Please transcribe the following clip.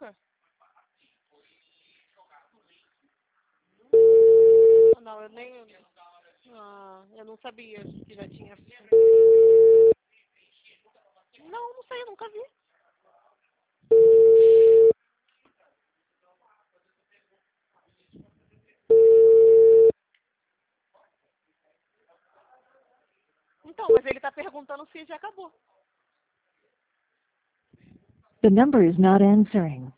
açúcar? Não, eu nem... eu não sabia que já tinha... Não sei, eu nunca vi. Então, mas ele tá perguntando se já acabou. The number is not answering.